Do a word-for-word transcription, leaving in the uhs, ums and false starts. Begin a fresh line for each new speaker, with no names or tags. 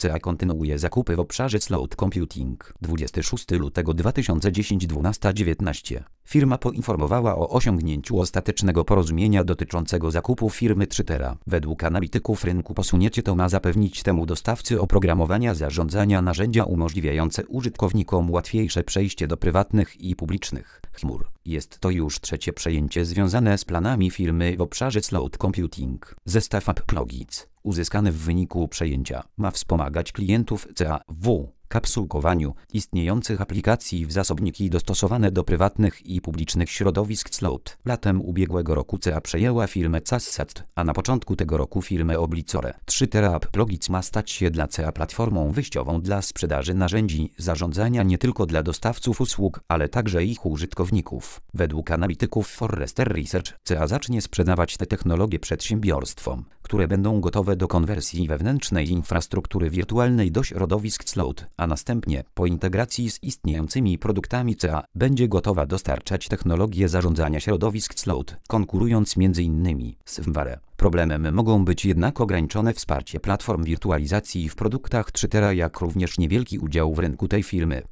C A kontynuuje zakupy w obszarze cloud computing. dwudziestego szóstego lutego dwa tysiące dziesiątego dwunasta dziewiętnaście. Firma poinformowała o osiągnięciu ostatecznego porozumienia dotyczącego zakupu firmy trzy tera. Według analityków rynku posunięcie to ma zapewnić temu dostawcy oprogramowania zarządzania narzędzia umożliwiające użytkownikom łatwiejsze przejście do prywatnych i publicznych chmur. Jest to już trzecie przejęcie związane z planami firmy w obszarze cloud computing. Zestaw AppLogits, uzyskany w wyniku przejęcia, ma wspomagać klientów C A w kapsułkowaniu istniejących aplikacji w zasobniki dostosowane do prywatnych i publicznych środowisk cloud. Latem ubiegłego roku C A przejęła firmę CASSAT, a na początku tego roku firmę Oblicore. trzy tera AppLogits ma stać się dla C A platformą wyjściową dla sprzedaży narzędzi zarządzania nie tylko dla dostawców usług, ale także ich użytkowników. Według analityków Forrester Research C A zacznie sprzedawać te technologie przedsiębiorstwom, które będą gotowe do konwersji wewnętrznej infrastruktury wirtualnej do środowisk cloud, a następnie, po integracji z istniejącymi produktami C A, będzie gotowa dostarczać technologie zarządzania środowisk cloud, konkurując między innymi z VMware. Problemem mogą być jednak ograniczone wsparcie platform wirtualizacji w produktach trzy tera, jak również niewielki udział w rynku tej firmy.